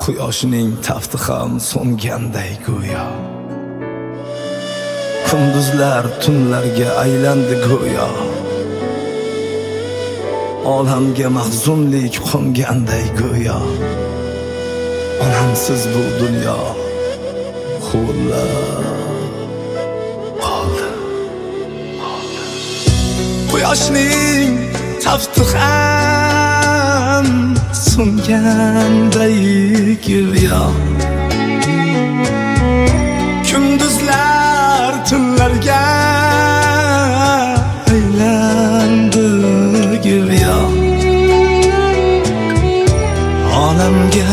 Quyoshning tafti ham so'nganday go'yo. Kunduzlar tunlarga aylandi go'yo. Olamga mahzunlik qo'nganday go'yo. Onamsiz bu dunyo huvillab qoldi. Quyoshning tafti ham so'nganday go'yo. Kunduzlar tunlarga aylandi go'yo. Olamga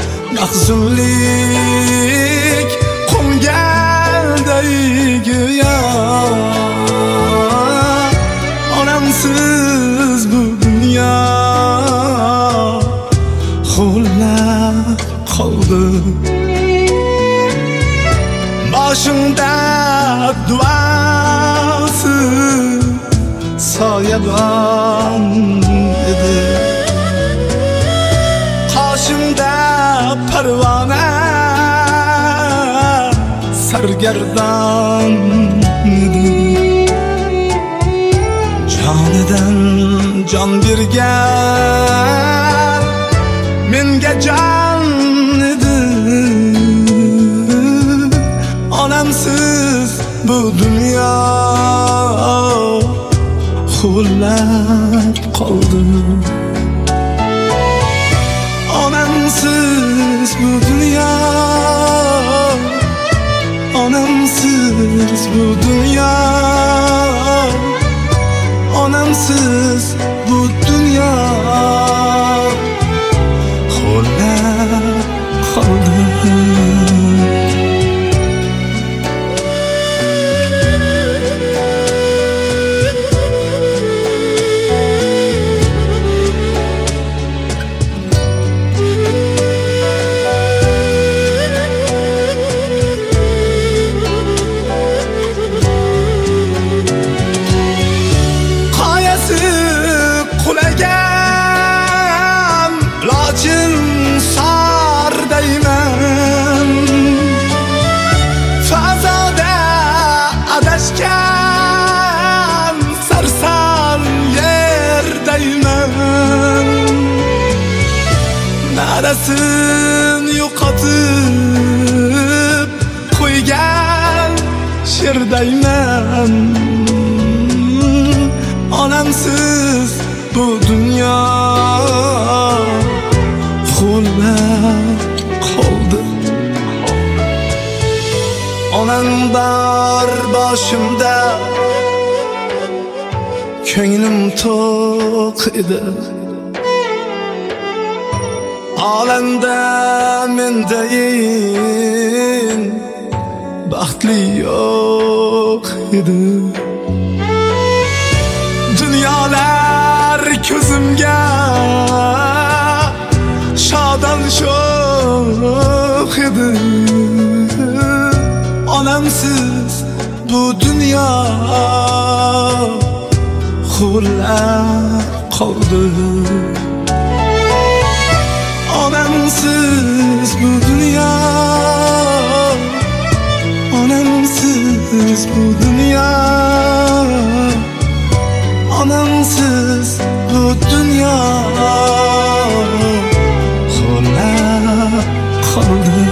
mahzunlik qo'nganday go'yo. Onamsiz bu dunyo huvillab qoldi. Boshimda duosi soyabon edi. Qoshimda parvona sargardon edi. Jonidan jon bergan menga jon edi. Onamsiz bu dunyo huvillab qoldi. Onamsiz bu dunyo, onamsiz bu dunyo, onamsiz bu dunyo huvillab qoldi. Nadasin yo'qotib qo'ygan sherdayman. Onamsiz bu dunyo huvillab qoldi. Onam bor boshimda, ko'nglim to'q edi. Olamda mendayin baxtli yo'q edi. Dunyolar ko'zimga shodon sho'x edi. Onamsiz bu dunyo huvillab qoldi. Onamsiz bu dunyo, onamsiz bu dunyo, onamsiz bu dunyo huvillab qoldi.